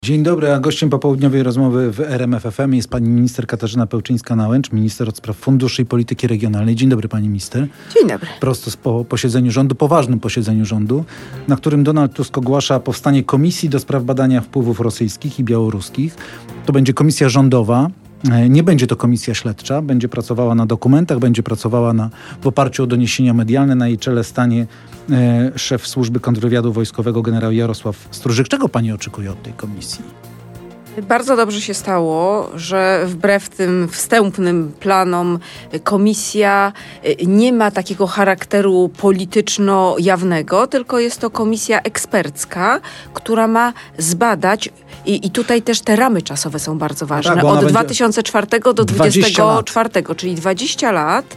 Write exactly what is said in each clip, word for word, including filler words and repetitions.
Dzień dobry, a gościem popołudniowej rozmowy w R M F F M jest pani minister Katarzyna Pełczyńska-Nałęcz, minister od spraw funduszy i polityki regionalnej. Dzień dobry, pani minister. Dzień dobry. Prosto po posiedzeniu rządu, poważnym posiedzeniu rządu, na którym Donald Tusk ogłasza powstanie komisji do spraw badania wpływów rosyjskich i białoruskich. To będzie komisja rządowa. Nie będzie to komisja śledcza, będzie pracowała na dokumentach, będzie pracowała na, w oparciu o doniesienia medialne. Na jej czele stanie e, szef służby kontrwywiadu wojskowego generał Jarosław Stróżyk. Czego pani oczekuje od tej komisji? Bardzo dobrze się stało, że wbrew tym wstępnym planom komisja nie ma takiego charakteru polityczno-jawnego, tylko jest to komisja ekspercka, która ma zbadać i, i tutaj też te ramy czasowe są bardzo ważne. Tak, od dwa tysiące czwartego do dwudziestego czwartego, czyli dwadzieścia lat.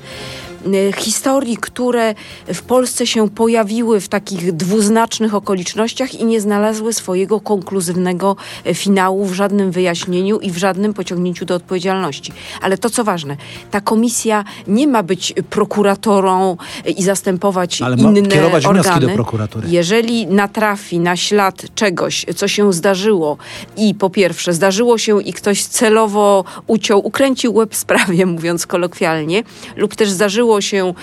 Historii, które w Polsce się pojawiły w takich dwuznacznych okolicznościach i nie znalazły swojego konkluzywnego finału w żadnym wyjaśnieniu i w żadnym pociągnięciu do odpowiedzialności. Ale to, co ważne, ta komisja nie ma być prokuratorą i zastępować Ale ma inne kierować organy. wnioski do prokuratury. Jeżeli natrafi na ślad czegoś, co się zdarzyło i po pierwsze zdarzyło się i ktoś celowo uciął, ukręcił łeb sprawie, mówiąc kolokwialnie, lub też zdarzyło się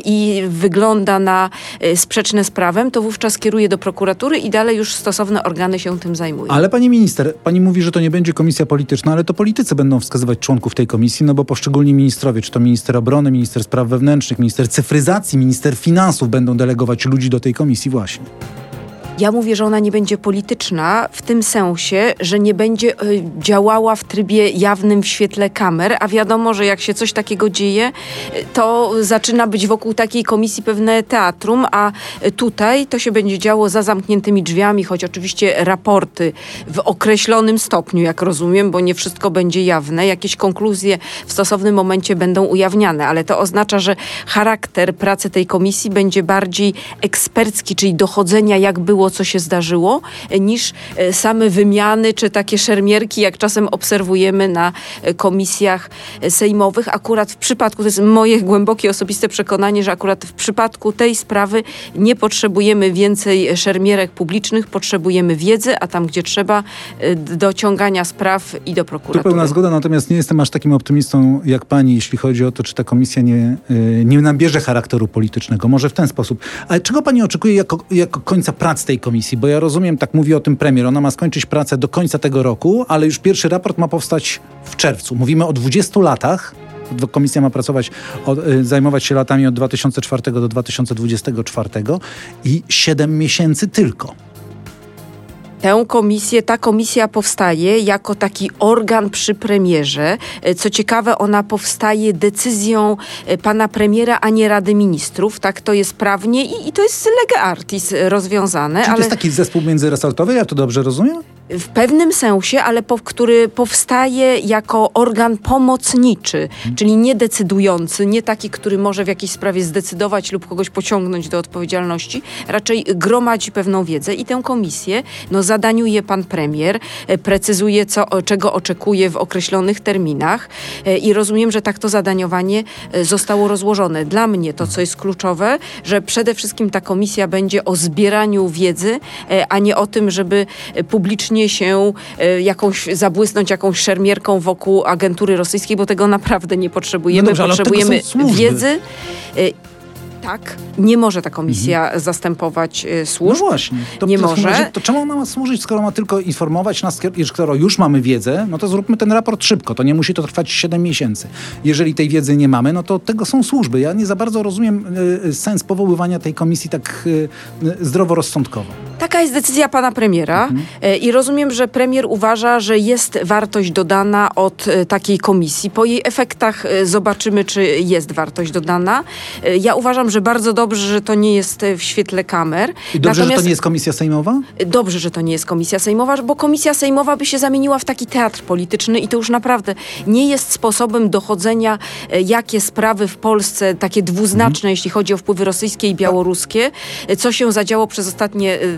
i wygląda na sprzeczne z prawem, to wówczas kieruje do prokuratury i dalej już stosowne organy się tym zajmują. Ale pani minister, pani mówi, że to nie będzie komisja polityczna, ale to politycy będą wskazywać członków tej komisji, no bo poszczególni ministrowie, czy to minister obrony, minister spraw wewnętrznych, minister cyfryzacji, minister finansów będą delegować ludzi do tej komisji właśnie. Ja mówię, że ona nie będzie polityczna w tym sensie, że nie będzie y, działała w trybie jawnym w świetle kamer, a wiadomo, że jak się coś takiego dzieje, y, to zaczyna być wokół takiej komisji pewne teatrum, a y, tutaj to się będzie działo za zamkniętymi drzwiami, choć oczywiście raporty w określonym stopniu, jak rozumiem, bo nie wszystko będzie jawne, jakieś konkluzje w stosownym momencie będą ujawniane, ale to oznacza, że charakter pracy tej komisji będzie bardziej ekspercki, czyli dochodzenia, jak było, co się zdarzyło, niż same wymiany, czy takie szermierki, jak czasem obserwujemy na komisjach sejmowych. Akurat w przypadku, to jest moje głębokie osobiste przekonanie, że akurat w przypadku tej sprawy nie potrzebujemy więcej szermierek publicznych, potrzebujemy wiedzy, a tam, gdzie trzeba, dociągania spraw i do prokuratury. Tu pełna zgoda, natomiast nie jestem aż takim optymistą jak pani, jeśli chodzi o to, czy ta komisja nie, nie nabierze charakteru politycznego. Może w ten sposób. Ale czego pani oczekuje jako, jako końca prac tej komisji? Bo ja rozumiem, tak mówi o tym premier, ona ma skończyć pracę do końca tego roku, ale już pierwszy raport ma powstać w czerwcu. Mówimy o dwudziestu latach. Komisja ma pracować, od, zajmować się latami od dwa tysiące czwartego do dwa tysiące dwudziestego czwartego i siedem miesięcy tylko. Tę komisję, ta komisja powstaje jako taki organ przy premierze. Co ciekawe, ona powstaje decyzją pana premiera, a nie Rady Ministrów. Tak to jest prawnie i, i to jest lege artis rozwiązane. Czy to ale... jest taki zespół międzyresortowy, ja to dobrze rozumiem? W pewnym sensie, ale po, który powstaje jako organ pomocniczy, hmm. czyli nie decydujący, nie taki, który może w jakiejś sprawie zdecydować lub kogoś pociągnąć do odpowiedzialności, raczej gromadzi pewną wiedzę i tę komisję no, zadaniuje pan premier, precyzuje, co, czego oczekuje w określonych terminach i rozumiem, że tak to zadaniowanie zostało rozłożone. Dla mnie to, co jest kluczowe, że przede wszystkim ta komisja będzie o zbieraniu wiedzy, a nie o tym, żeby publicznie się jakąś, zabłysnąć jakąś szermierką wokół agentury rosyjskiej, bo tego naprawdę nie potrzebujemy. No dobrze, potrzebujemy wiedzy. Tak, nie może ta komisja mhm. zastępować y, służb. No właśnie. To, nie to może. Razie, to czemu ona ma służyć, skoro ma tylko informować nas, skoro już mamy wiedzę, no to zróbmy ten raport szybko. To nie musi to trwać siedem miesięcy. Jeżeli tej wiedzy nie mamy, no to od tego są służby. Ja nie za bardzo rozumiem y, sens powoływania tej komisji tak y, y, zdroworozsądkowo. Taka jest decyzja pana premiera mhm. y, i rozumiem, że premier uważa, że jest wartość dodana od y, takiej komisji. Po jej efektach y, zobaczymy, czy jest wartość dodana. Y, ja uważam, że bardzo dobrze, że to nie jest w świetle kamer. I dobrze, Natomiast, że to nie jest komisja sejmowa? Dobrze, że to nie jest komisja sejmowa, bo komisja sejmowa by się zamieniła w taki teatr polityczny i to już naprawdę nie jest sposobem dochodzenia, jakie sprawy w Polsce, takie dwuznaczne, mhm. jeśli chodzi o wpływy rosyjskie i białoruskie, co się zadziało przez ostatnie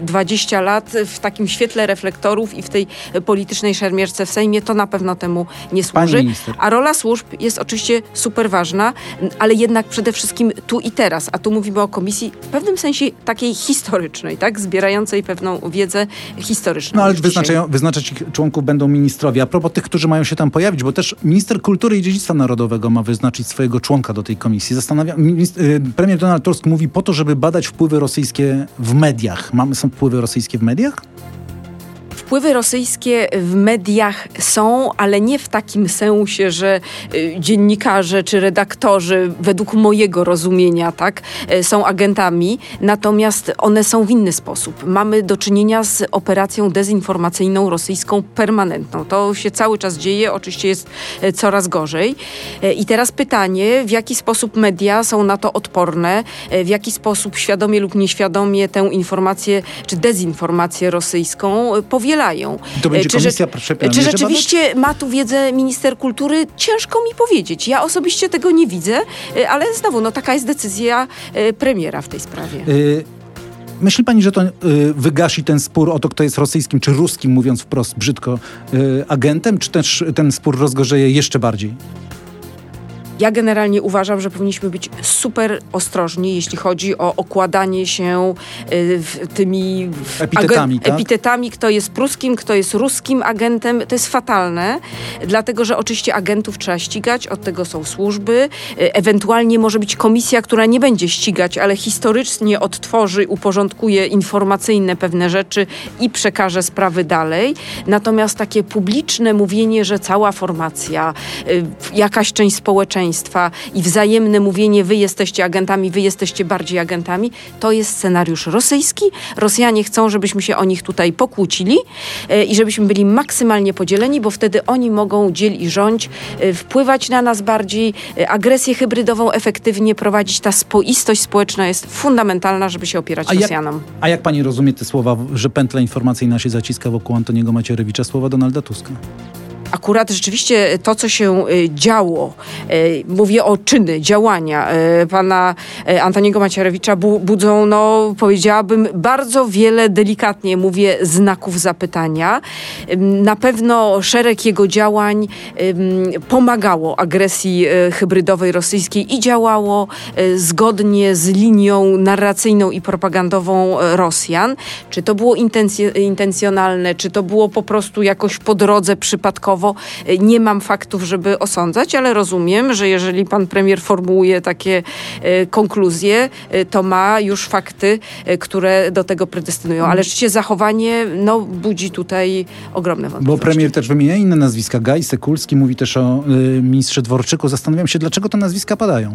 dwadzieścia lat w takim świetle reflektorów i w tej politycznej szermierce w Sejmie, to na pewno temu nie służy. A rola służb jest oczywiście super ważna, ale jednak przede wszystkim tu i teraz, a tu mówimy o komisji w pewnym sensie takiej historycznej, tak? Zbierającej pewną wiedzę historyczną. No ale wyznaczają, wyznaczać ich członków będą ministrowie. A propos tych, którzy mają się tam pojawić, bo też minister kultury i dziedzictwa narodowego ma wyznaczyć swojego członka do tej komisji. Zastanawia, minister, premier Donald Tusk mówi po to, żeby badać wpływy rosyjskie w mediach. Mamy, są wpływy rosyjskie w mediach? Wpływy rosyjskie w mediach są, ale nie w takim sensie, że y, dziennikarze czy redaktorzy według mojego rozumienia, tak, y, są agentami, natomiast one są w inny sposób. Mamy do czynienia z operacją dezinformacyjną rosyjską permanentną. To się cały czas dzieje, oczywiście jest y, coraz gorzej. Y, I teraz pytanie, w jaki sposób media są na to odporne, y, w jaki sposób świadomie lub nieświadomie tę informację czy dezinformację rosyjską y, powielają. To będzie czy, komisja że, czy rzeczywiście ma tu wiedzę minister kultury? Ciężko mi powiedzieć. Ja osobiście tego nie widzę, ale znowu, no taka jest decyzja premiera w tej sprawie. Y- Myśli pani, że to y, wygasi ten spór o to, kto jest rosyjskim czy ruskim, mówiąc wprost brzydko, y, agentem, czy też ten spór rozgorzeje jeszcze bardziej? Ja generalnie uważam, że powinniśmy być super ostrożni, jeśli chodzi o okładanie się y, tymi epitetami, agen- tak? epitetami, kto jest pruskim, kto jest ruskim agentem. To jest fatalne, dlatego że oczywiście agentów trzeba ścigać, od tego są służby. Y, ewentualnie może być komisja, która nie będzie ścigać, ale historycznie odtworzy, uporządkuje informacyjne pewne rzeczy i przekaże sprawy dalej. Natomiast takie publiczne mówienie, że cała formacja, y, jakaś część społeczeństwa i wzajemne mówienie, wy jesteście agentami, wy jesteście bardziej agentami, to jest scenariusz rosyjski. Rosjanie chcą, żebyśmy się o nich tutaj pokłócili e, i żebyśmy byli maksymalnie podzieleni, bo wtedy oni mogą dziel i rządź, e, wpływać na nas bardziej, e, agresję hybrydową efektywnie prowadzić. Ta spoistość społeczna jest fundamentalna, żeby się opierać a Rosjanom. Jak, a jak pani rozumie te słowa, że pętla informacyjna się zaciska wokół Antoniego Macierewicza, słowa Donalda Tuska? Akurat rzeczywiście to, co się działo, mówię o czyny, działania pana Antoniego Macierewicza budzą, no powiedziałabym, bardzo wiele, delikatnie mówię, znaków zapytania. Na pewno szereg jego działań pomagało agresji hybrydowej rosyjskiej i działało zgodnie z linią narracyjną i propagandową Rosjan. Czy to było intenc- intencjonalne, czy to było po prostu jakoś po drodze przypadkowo, nie mam faktów, żeby osądzać, ale rozumiem, że jeżeli pan premier formułuje takie e, konkluzje, e, to ma już fakty, e, które do tego predestynują. Ale rzeczywiście zachowanie no, budzi tutaj ogromne wątpliwości. Bo premier też wymienia inne nazwiska. Gaj, Sekulski, mówi też o y, ministrze Dworczyku. Zastanawiam się, dlaczego te nazwiska padają.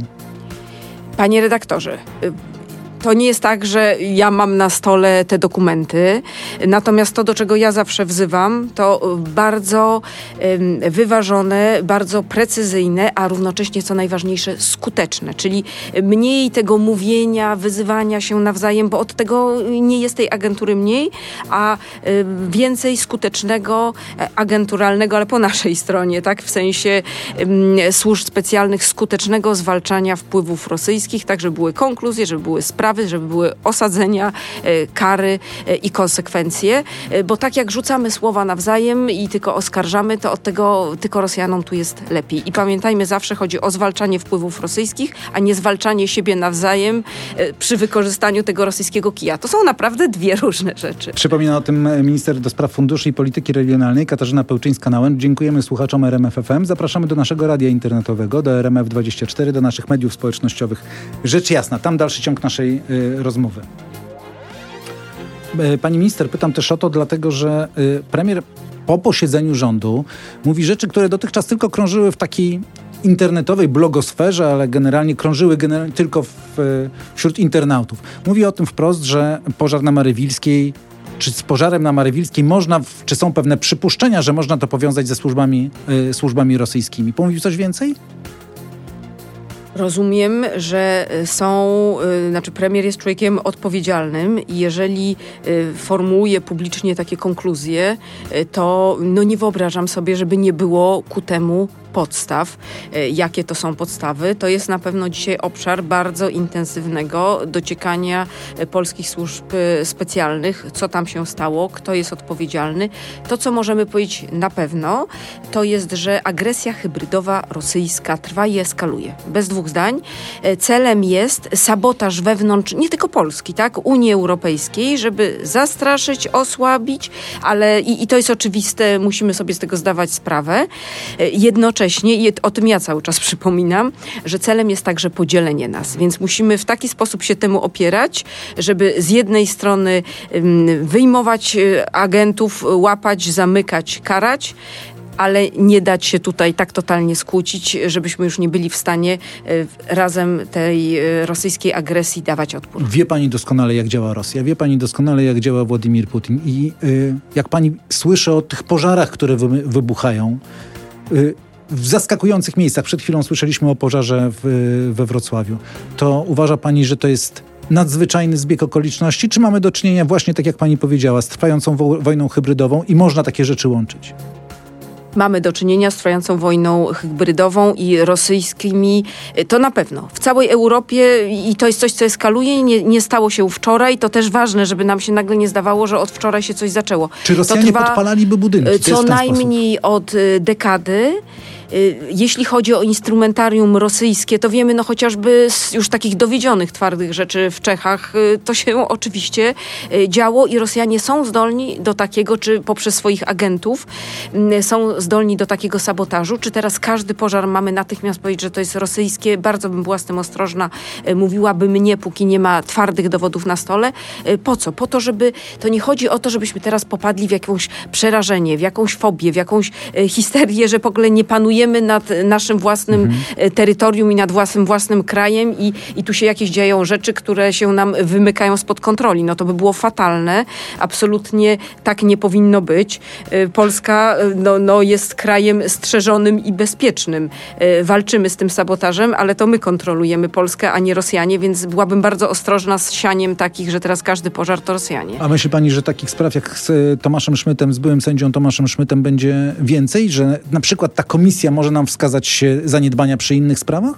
Panie redaktorze, y- To nie jest tak, że ja mam na stole te dokumenty, natomiast to, do czego ja zawsze wzywam, to bardzo um, wyważone, bardzo precyzyjne, a równocześnie, co najważniejsze, skuteczne. Czyli mniej tego mówienia, wyzywania się nawzajem, bo od tego nie jest tej agentury mniej, a um, więcej skutecznego, agenturalnego, ale po naszej stronie, tak, w sensie um, służb specjalnych, skutecznego zwalczania wpływów rosyjskich, tak, żeby były konkluzje, żeby były sprawy, żeby były osadzenia, kary i konsekwencje, bo tak jak rzucamy słowa nawzajem i tylko oskarżamy, to od tego tylko Rosjanom tu jest lepiej. I pamiętajmy, zawsze chodzi o zwalczanie wpływów rosyjskich, a nie zwalczanie siebie nawzajem przy wykorzystaniu tego rosyjskiego kija. To są naprawdę dwie różne rzeczy. Przypomina o tym minister do spraw funduszy i polityki regionalnej Katarzyna Pełczyńska-Nałęcz. Dziękujemy słuchaczom R M F F M. Zapraszamy do naszego radia internetowego, do R M F dwadzieścia cztery, do naszych mediów społecznościowych. Rzecz jasna, tam dalszy ciąg naszej y, rozmowy. Y, pani minister, pytam też o to, dlatego że y, premier po posiedzeniu rządu mówi rzeczy, które dotychczas tylko krążyły w takiej internetowej blogosferze, ale generalnie krążyły generalnie tylko w, wśród internautów. Mówi o tym wprost, że pożar na Marywilskiej, czy z pożarem na Marywilskiej można, czy są pewne przypuszczenia, że można to powiązać ze służbami, y, służbami rosyjskimi. Pomówił coś więcej? Rozumiem, że są, y, znaczy premier jest człowiekiem odpowiedzialnym i jeżeli y, formułuje publicznie takie konkluzje, y, to no nie wyobrażam sobie, żeby nie było ku temu podstaw. Jakie to są podstawy? To jest na pewno dzisiaj obszar bardzo intensywnego dociekania polskich służb specjalnych, co tam się stało, kto jest odpowiedzialny. To, co możemy powiedzieć na pewno, to jest, że agresja hybrydowa rosyjska trwa i eskaluje. Bez dwóch zdań. Celem jest sabotaż wewnątrz, nie tylko Polski, tak, Unii Europejskiej, żeby zastraszyć, osłabić, ale i, i to jest oczywiste, musimy sobie z tego zdawać sprawę. Jednocześnie, i o tym ja cały czas przypominam, że celem jest także podzielenie nas, więc musimy w taki sposób się temu opierać, żeby z jednej strony wyjmować agentów, łapać, zamykać, karać, ale nie dać się tutaj tak totalnie skłócić, żebyśmy już nie byli w stanie razem tej rosyjskiej agresji dawać odpór. Wie pani doskonale, jak działa Rosja. Wie pani doskonale, jak działa Władimir Putin. I y, jak pani słyszy o tych pożarach, które wy, wybuchają y, w zaskakujących miejscach. Przed chwilą słyszeliśmy o pożarze w, we Wrocławiu. To uważa pani, że to jest nadzwyczajny zbieg okoliczności? Czy mamy do czynienia właśnie, tak jak pani powiedziała, z trwającą wo- wojną hybrydową i można takie rzeczy łączyć? Mamy do czynienia z trwającą wojną hybrydową i rosyjskimi, to na pewno. W całej Europie i to jest coś, co eskaluje, nie, nie stało się wczoraj. To też ważne, żeby nam się nagle nie zdawało, że od wczoraj się coś zaczęło. Czy Rosjanie to trwa podpalaliby budynki? To co najmniej sposób. Od dekady. Jeśli chodzi o instrumentarium rosyjskie, to wiemy no chociażby z już takich dowiedzionych twardych rzeczy w Czechach, to się oczywiście działo i Rosjanie są zdolni do takiego, czy poprzez swoich agentów są zdolni do takiego sabotażu. Czy teraz każdy pożar mamy natychmiast powiedzieć, że to jest rosyjskie? Bardzo bym była z tym ostrożna. Mówiłabym nie, póki nie ma twardych dowodów na stole. Po co? Po to, żeby... To nie chodzi o to, żebyśmy teraz popadli w jakieś przerażenie, w jakąś fobię, w jakąś histerię, że w ogóle nie panuje nad naszym własnym mhm. terytorium i nad własnym własnym krajem i, i tu się jakieś dzieją rzeczy, które się nam wymykają spod kontroli. No to by było fatalne. Absolutnie tak nie powinno być. Polska no, no jest krajem strzeżonym i bezpiecznym. Walczymy z tym sabotażem, ale to my kontrolujemy Polskę, a nie Rosjanie, więc byłabym bardzo ostrożna z sianiem takich, że teraz każdy pożar to Rosjanie. A myśli pani, że takich spraw jak z Tomaszem Szmytem, z byłym sędzią Tomaszem Szmytem będzie więcej? Że na przykład ta komisja może nam wskazać zaniedbania przy innych sprawach?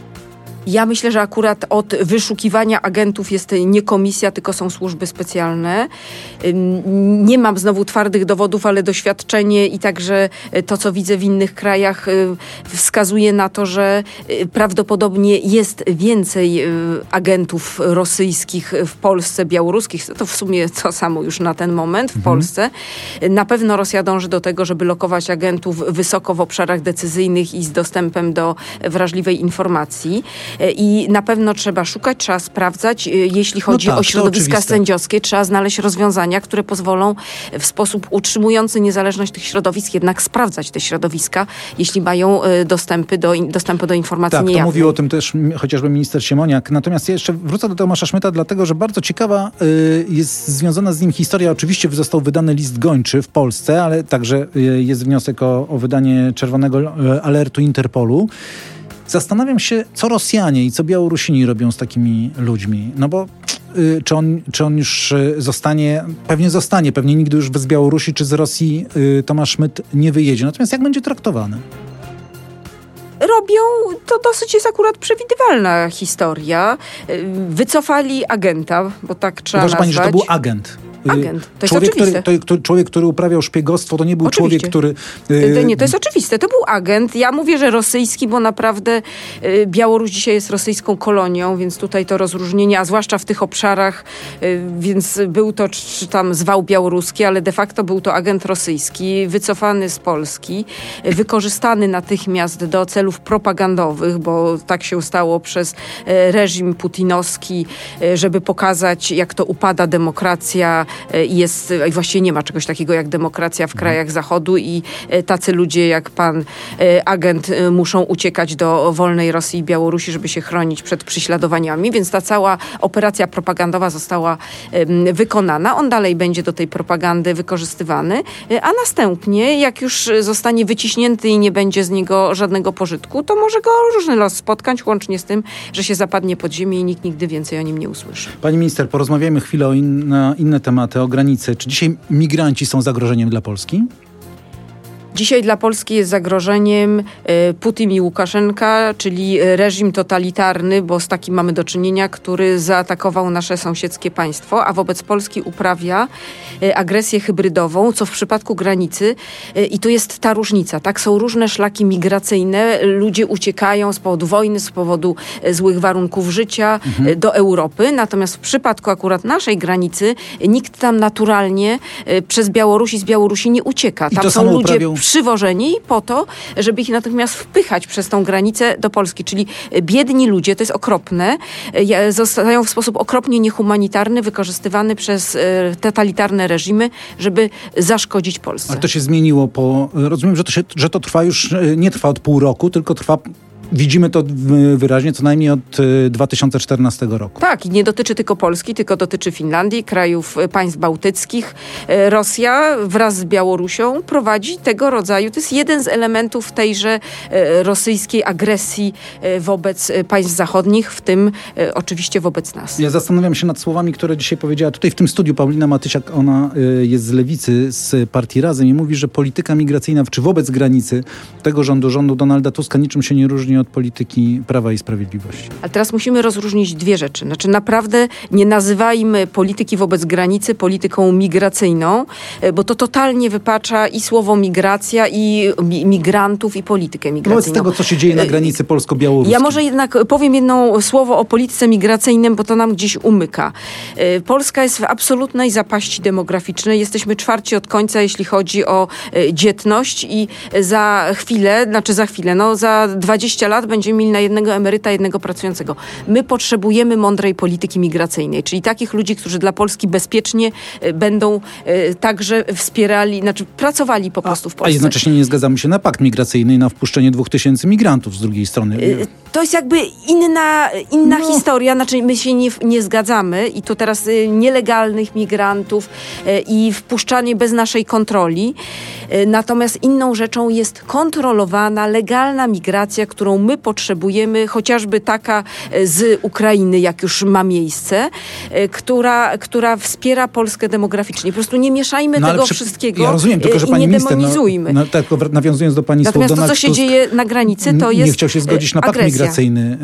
Ja myślę, że akurat od wyszukiwania agentów jest nie komisja, tylko są służby specjalne. Nie mam znowu twardych dowodów, ale doświadczenie i także to, co widzę w innych krajach, wskazuje na to, że prawdopodobnie jest więcej agentów rosyjskich w Polsce, białoruskich. To w sumie to samo już na ten moment w mhm. Polsce. Na pewno Rosja dąży do tego, żeby lokować agentów wysoko w obszarach decyzyjnych i z dostępem do wrażliwej informacji. I na pewno trzeba szukać, trzeba sprawdzać. Jeśli chodzi no tak, o środowiska sędziowskie, trzeba znaleźć rozwiązania, które pozwolą w sposób utrzymujący niezależność tych środowisk jednak sprawdzać te środowiska, jeśli mają dostępy do, dostępu do informacji tak, niejawnej. Tak, to mówił o tym też chociażby minister Siemoniak. Natomiast ja jeszcze wrócę do Tomasza Szmyta, dlatego, że bardzo ciekawa y, jest związana z nim historia. Oczywiście został wydany list gończy w Polsce, ale także y, jest wniosek o, o wydanie czerwonego y, alertu Interpolu. Zastanawiam się, co Rosjanie i co Białorusini robią z takimi ludźmi. No bo y, czy, on, czy on już y, zostanie, pewnie zostanie, pewnie nigdy już z Białorusi czy z Rosji y, Tomasz Szmyt nie wyjedzie. Natomiast jak będzie traktowany? Robią, to dosyć jest akurat przewidywalna historia. Wycofali agenta, bo tak trzeba Uważa nazwać. pani, że to był agent? Agent, to człowiek, jest oczywiste. Który, to, człowiek, który uprawiał szpiegostwo, to nie był Oczywiście. człowiek, który... Yy... Nie, to jest oczywiste. To był agent. Ja mówię, że rosyjski, bo naprawdę yy, Białoruś dzisiaj jest rosyjską kolonią, więc tutaj to rozróżnienie, a zwłaszcza w tych obszarach, yy, więc był to czy tam zwał białoruski, ale de facto był to agent rosyjski, wycofany z Polski, yy, wykorzystany natychmiast do celów propagandowych, bo tak się stało przez yy, reżim putinowski, yy, żeby pokazać, jak to upada demokracja, i jest, i właściwie nie ma czegoś takiego jak demokracja w krajach Zachodu i tacy ludzie jak pan agent muszą uciekać do wolnej Rosji i Białorusi, żeby się chronić przed prześladowaniami, więc ta cała operacja propagandowa została wykonana. On dalej będzie do tej propagandy wykorzystywany, a następnie, jak już zostanie wyciśnięty i nie będzie z niego żadnego pożytku, to może go różny los spotkać, łącznie z tym, że się zapadnie pod ziemię i nikt nigdy więcej o nim nie usłyszy. Pani minister, porozmawiajmy chwilę o inne, inne tematy, o granicy. Czy dzisiaj migranci są zagrożeniem dla Polski? Dzisiaj dla Polski jest zagrożeniem Putin i Łukaszenka, czyli reżim totalitarny, bo z takim mamy do czynienia, który zaatakował nasze sąsiedzkie państwo, a wobec Polski uprawia agresję hybrydową, co w przypadku granicy, i tu jest ta różnica, tak? Są różne szlaki migracyjne, ludzie uciekają z powodu wojny, z powodu złych warunków życia mhm. do Europy, natomiast w przypadku akurat naszej granicy nikt tam naturalnie przez Białoruś i z Białorusi nie ucieka. Tam są ludzie uprawią... przywożeni po to, żeby ich natychmiast wpychać przez tą granicę do Polski. Czyli biedni ludzie, to jest okropne, zostają w sposób okropnie niehumanitarny wykorzystywany przez totalitarne reżimy, żeby zaszkodzić Polsce. Ale to się zmieniło po... Rozumiem, że to, się, że to trwa już, nie trwa od pół roku, tylko trwa... Widzimy to wyraźnie co najmniej od dwa tysiące czternastego roku. Tak, i nie dotyczy tylko Polski, tylko dotyczy Finlandii, krajów państw bałtyckich. Rosja wraz z Białorusią prowadzi tego rodzaju, to jest jeden z elementów tejże rosyjskiej agresji wobec państw zachodnich, w tym oczywiście wobec nas. Ja zastanawiam się nad słowami, które dzisiaj powiedziała tutaj w tym studiu Paulina Matysiak. Ona jest z Lewicy, z partii Razem i mówi, że polityka migracyjna, czy wobec granicy tego rządu, rządu Donalda Tuska niczym się nie różni od polityki Prawa i Sprawiedliwości. Ale teraz musimy rozróżnić dwie rzeczy. Znaczy naprawdę nie nazywajmy polityki wobec granicy polityką migracyjną, bo to totalnie wypacza i słowo migracja, i migrantów, i politykę migracyjną. Wobec tego, co się dzieje na granicy polsko-białoruskiej. Ja może jednak powiem jedno słowo o polityce migracyjnej, bo to nam gdzieś umyka. Polska jest w absolutnej zapaści demograficznej. Jesteśmy czwarci od końca, jeśli chodzi o dzietność i za chwilę, znaczy za chwilę, no za dwadzieścia lat będziemy mieli na jednego emeryta, jednego pracującego. My potrzebujemy mądrej polityki migracyjnej, czyli takich ludzi, którzy dla Polski bezpiecznie będą także wspierali, znaczy pracowali po prostu w Polsce. A jednocześnie nie zgadzamy się na pakt migracyjny i na wpuszczenie dwóch tysięcy migrantów z drugiej strony. To jest jakby inna, inna no. historia, znaczy my się nie, nie zgadzamy i to teraz nielegalnych migrantów i wpuszczanie bez naszej kontroli. Natomiast inną rzeczą jest kontrolowana, legalna migracja, którą my potrzebujemy, chociażby taka z Ukrainy, jak już ma miejsce, która, która wspiera Polskę demograficznie. Po prostu nie mieszajmy no, tego przy... wszystkiego ja rozumiem, tylko, że i pani nie minister, demonizujmy. No, no, tak, nawiązując do pani Natomiast słów, to, co się Tusk dzieje na granicy, to jest nie chciał się zgodzić na pakt agresja. migracyjny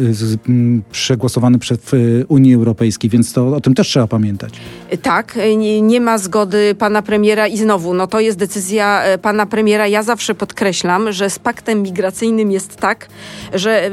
przegłosowany przez Unii Europejskiej, więc to o tym też trzeba pamiętać. Tak, nie, nie ma zgody pana premiera i znowu, no to jest decyzja pana premiera. Ja zawsze podkreślam, że z paktem migracyjnym jest tak, że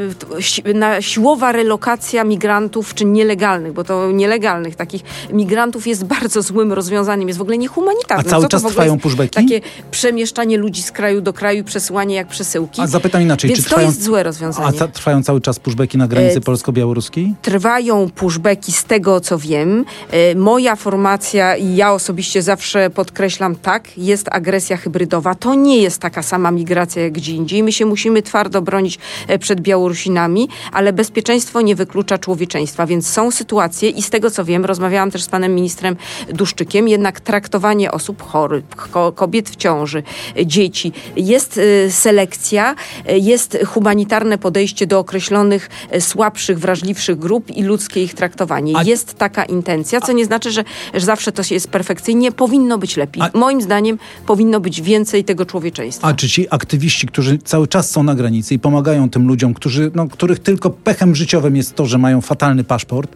na siłowa relokacja migrantów, czy nielegalnych, bo to nielegalnych takich migrantów jest bardzo złym rozwiązaniem, jest w ogóle niehumanitarne. A cały Co czas trwają pushbacki? Takie przemieszczanie ludzi z kraju do kraju, przesyłanie jak przesyłki. A zapytam inaczej, Więc czy trwają, to jest złe rozwiązanie. A ta, trwają cały czas pushbacki na granicy e, polsko-białoruskiej? Trwają pushbacki z tego, co wiem. E, moja formacja i ja osobiście zawsze podkreślam, tak, jest agresja hybrydowa. To nie jest taka sama migracja jak gdzie indziej. My się musimy twardo bronić przed Białorusinami, ale bezpieczeństwo nie wyklucza człowieczeństwa, więc są sytuacje i z tego, co wiem, rozmawiałam też z panem ministrem Duszczykiem, jednak traktowanie osób chorych, kobiet w ciąży, dzieci, jest y, selekcja, y, jest humanitarne podejście do określonych y, słabszych, wrażliwszych grup i ludzkie ich traktowanie. A... Jest taka intencja, co nie znaczy, że, że zawsze to jest perfekcyjnie. Powinno być lepiej. A... Moim zdaniem powinno być więcej tego człowieczeństwa. A czy ci aktywiści, którzy cały czas są na granicy i pomagają tym ludziom, którzy, no, których tylko pechem życiowym jest to, że mają fatalny paszport,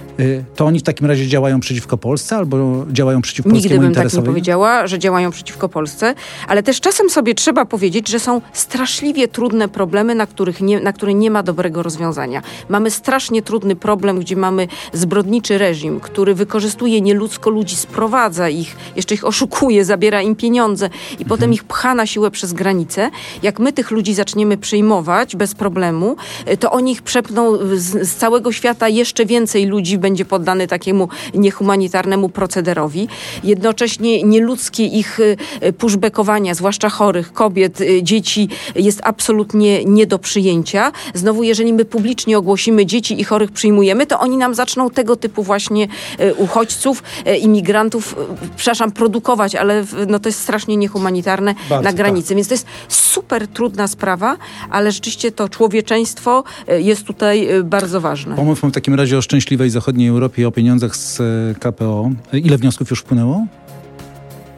to oni w takim razie działają przeciwko Polsce albo działają przeciwko polskiemu interesowi? Nigdy bym interesowi? tak nie powiedziała, że działają przeciwko Polsce, ale też czasem sobie trzeba powiedzieć, że są straszliwie trudne problemy, na, których nie, na które nie ma dobrego rozwiązania. Mamy strasznie trudny problem, gdzie mamy zbrodniczy reżim, który wykorzystuje nieludzko ludzi, sprowadza ich, jeszcze ich oszukuje, zabiera im pieniądze i mhm. potem ich pcha na siłę przez granicę. Jak my tych ludzi zaczniemy przyjmować bez problemu, to oni ich przepną z, z całego świata jeszcze więcej ludzi będzie poddany takiemu niehumanitarnemu procederowi. Jednocześnie nieludzkie ich pushbackowania, zwłaszcza chorych, kobiet, dzieci, jest absolutnie nie do przyjęcia. Znowu, jeżeli my publicznie ogłosimy, dzieci i chorych przyjmujemy, to oni nam zaczną tego typu właśnie uchodźców, imigrantów, przepraszam, produkować, ale no to jest strasznie niehumanitarne Bardzo, na granicy. Tak. Więc to jest super trudna sprawa, ale rzeczywiście to człowieczeństwo jest tutaj bardzo ważne. Pomówmy w takim razie o szczęśliwej zachodniej Europie i o pieniądzach z K P O. Ile wniosków już wpłynęło?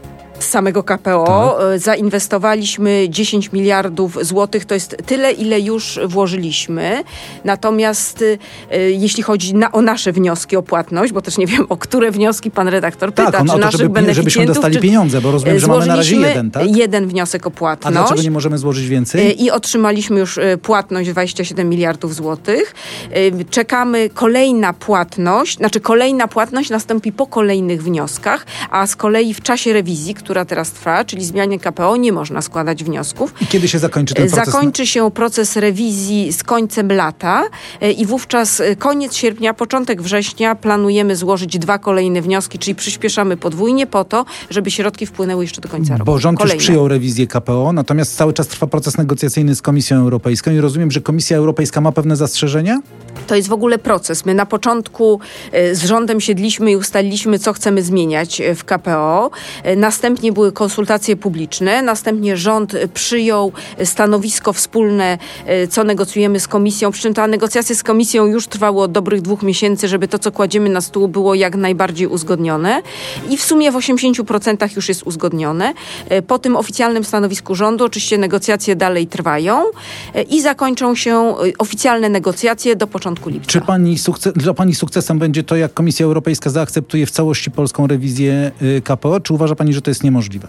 samego K P O. Tak. Zainwestowaliśmy dziesięć miliardów złotych, to jest tyle, ile już włożyliśmy. Natomiast jeśli chodzi na, o nasze wnioski o płatność, bo też nie wiem, o które wnioski pan redaktor pyta, tak, on czy o to, naszych żeby, beneficjentów, żebyśmy dostali czy pieniądze, bo rozumiem, że mamy na razie jeden, tak? jeden wniosek o płatność. A dlaczego nie możemy złożyć więcej? I otrzymaliśmy już płatność dwadzieścia siedem miliardów złotych. Czekamy kolejna płatność, znaczy kolejna płatność nastąpi po kolejnych wnioskach, a z kolei w czasie rewizji, która teraz trwa, czyli zmianie K P O, nie można składać wniosków. I kiedy się zakończy ten proces? Zakończy się proces rewizji z końcem lata i wówczas koniec sierpnia, początek września planujemy złożyć dwa kolejne wnioski, czyli przyspieszamy podwójnie po to, żeby środki wpłynęły jeszcze do końca roku. Bo rząd kolejne. już przyjął rewizję K P O, natomiast cały czas trwa proces negocjacyjny z Komisją Europejską i rozumiem, że Komisja Europejska ma pewne zastrzeżenia? To jest w ogóle proces. My na początku z rządem siedliśmy i ustaliliśmy, co chcemy zmieniać w K P O. Następnie były konsultacje publiczne. Następnie rząd przyjął stanowisko wspólne, co negocjujemy z Komisją. Przy czym ta negocjacja z Komisją już trwało od dobrych dwóch miesięcy, żeby to, co kładziemy na stół, było jak najbardziej uzgodnione. I w sumie w osiemdziesięciu procentach już jest uzgodnione. Po tym oficjalnym stanowisku rządu oczywiście negocjacje dalej trwają i zakończą się oficjalne negocjacje do początku lipca. Czy pani sukces, dla pani sukcesem będzie to, jak Komisja Europejska zaakceptuje w całości polską rewizję K P O, czy uważa pani, że to jest niemożliwe?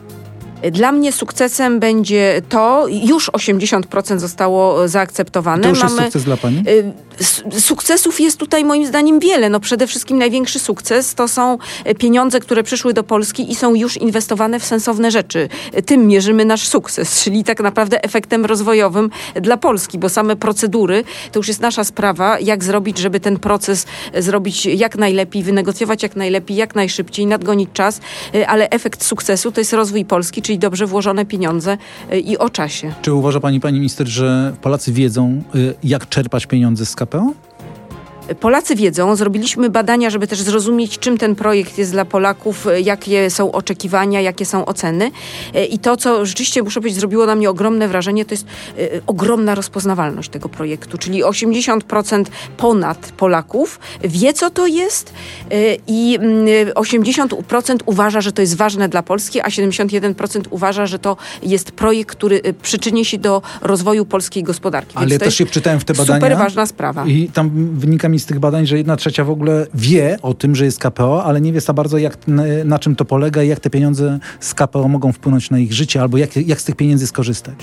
Dla mnie sukcesem będzie to, już osiemdziesiąt procent zostało zaakceptowane. To już Mamy, jest sukces dla pani? Sukcesów jest tutaj moim zdaniem wiele. No przede wszystkim największy sukces to są pieniądze, które przyszły do Polski i są już inwestowane w sensowne rzeczy. Tym mierzymy nasz sukces, czyli tak naprawdę efektem rozwojowym dla Polski, bo same procedury to już jest nasza sprawa, jak zrobić, żeby ten proces zrobić jak najlepiej, wynegocjować jak najlepiej, jak najszybciej, nadgonić czas, ale efekt sukcesu to jest rozwój Polski, czyli dobrze włożone pieniądze i o czasie. Czy uważa pani, pani minister, że Polacy wiedzą, jak czerpać pieniądze z K P O? Polacy wiedzą, zrobiliśmy badania, żeby też zrozumieć, czym ten projekt jest dla Polaków, jakie są oczekiwania, jakie są oceny. I to, co rzeczywiście, muszę powiedzieć, zrobiło na mnie ogromne wrażenie, to jest ogromna rozpoznawalność tego projektu, czyli osiemdziesiąt procent ponad Polaków wie, co to jest i osiemdziesiąt procent uważa, że to jest ważne dla Polski, a siedemdziesiąt jeden procent uważa, że to jest projekt, który przyczyni się do rozwoju polskiej gospodarki. Ale ja też się wczytałem w te badania. Super ważna sprawa. I tam wynika mi z tych badań, że jedna trzecia w ogóle wie o tym, że jest K P O, ale nie wie za bardzo, jak, na, na czym to polega i jak te pieniądze z K P O mogą wpłynąć na ich życie, albo jak, jak z tych pieniędzy skorzystać.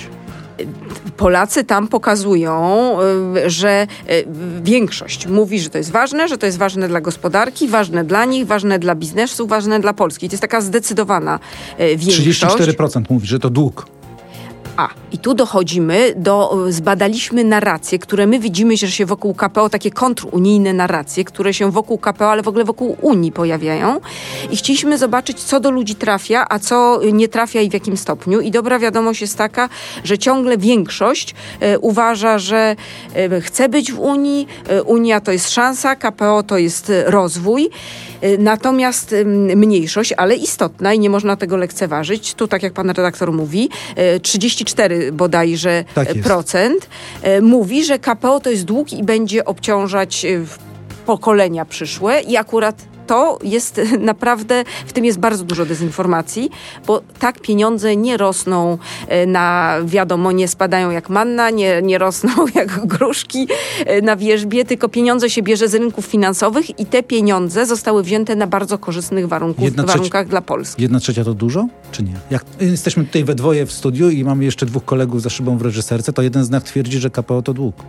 Polacy tam pokazują, że większość mówi, że to jest ważne, że to jest ważne dla gospodarki, ważne dla nich, ważne dla biznesu, ważne dla Polski. To jest taka zdecydowana większość. trzydzieści cztery procent mówi, że to dług. A, i tu dochodzimy do, zbadaliśmy narracje, które my widzimy, że się wokół K P O, takie kontrunijne narracje, które się wokół K P O, ale w ogóle wokół Unii pojawiają. I chcieliśmy zobaczyć, co do ludzi trafia, a co nie trafia i w jakim stopniu. I dobra wiadomość jest taka, że ciągle większość e, uważa, że e, chce być w Unii, e, Unia to jest szansa, K P O to jest rozwój. E, natomiast e, mniejszość, ale istotna i nie można tego lekceważyć, tu tak jak pan redaktor mówi, e, trzydzieści cztery bodajże tak procent e, mówi, że K P O to jest dług i będzie obciążać e, pokolenia przyszłe i akurat to jest naprawdę, w tym jest bardzo dużo dezinformacji, bo tak pieniądze nie rosną na, wiadomo, nie spadają jak manna, nie, nie rosną jak gruszki na wierzbie, tylko pieniądze się bierze z rynków finansowych i te pieniądze zostały wzięte na bardzo korzystnych warunków, Jedna warunkach trzecia, dla Polski. Jedna trzecia to dużo, czy nie? Jak jesteśmy tutaj we dwoje w studiu i mamy jeszcze dwóch kolegów za szybą w reżyserce, to jeden z nas twierdzi, że K P O to dług.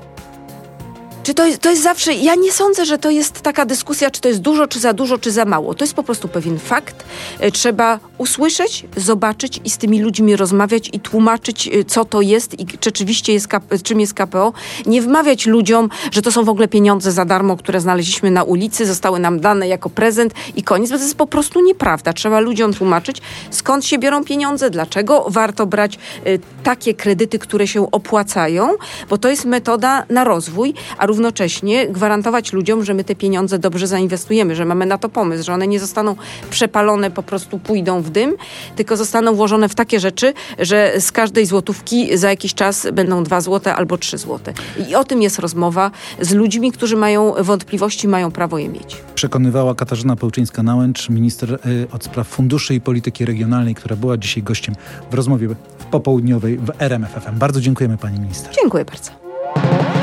Czy to jest, to jest zawsze... Ja nie sądzę, że to jest taka dyskusja, czy to jest dużo, czy za dużo, czy za mało. To jest po prostu pewien fakt. Trzeba usłyszeć, zobaczyć i z tymi ludźmi rozmawiać i tłumaczyć, co to jest i rzeczywiście jest, czym jest K P O. Nie wmawiać ludziom, że to są w ogóle pieniądze za darmo, które znaleźliśmy na ulicy, zostały nam dane jako prezent i koniec, bo to jest po prostu nieprawda. Trzeba ludziom tłumaczyć, skąd się biorą pieniądze, dlaczego warto brać y, takie kredyty, które się opłacają, bo to jest metoda na rozwój, a równocześnie gwarantować ludziom, że my te pieniądze dobrze zainwestujemy, że mamy na to pomysł, że one nie zostaną przepalone, po prostu pójdą w dym, tylko zostaną włożone w takie rzeczy, że z każdej złotówki za jakiś czas będą dwa złote albo trzy złote. I o tym jest rozmowa z ludźmi, którzy mają wątpliwości, mają prawo je mieć. Przekonywała Katarzyna Pełczyńska-Nałęcz, minister y, od spraw funduszy i polityki regionalnej, która była dzisiaj gościem w rozmowie w popołudniowej w R M F F M. Bardzo dziękujemy pani minister. Dziękuję bardzo.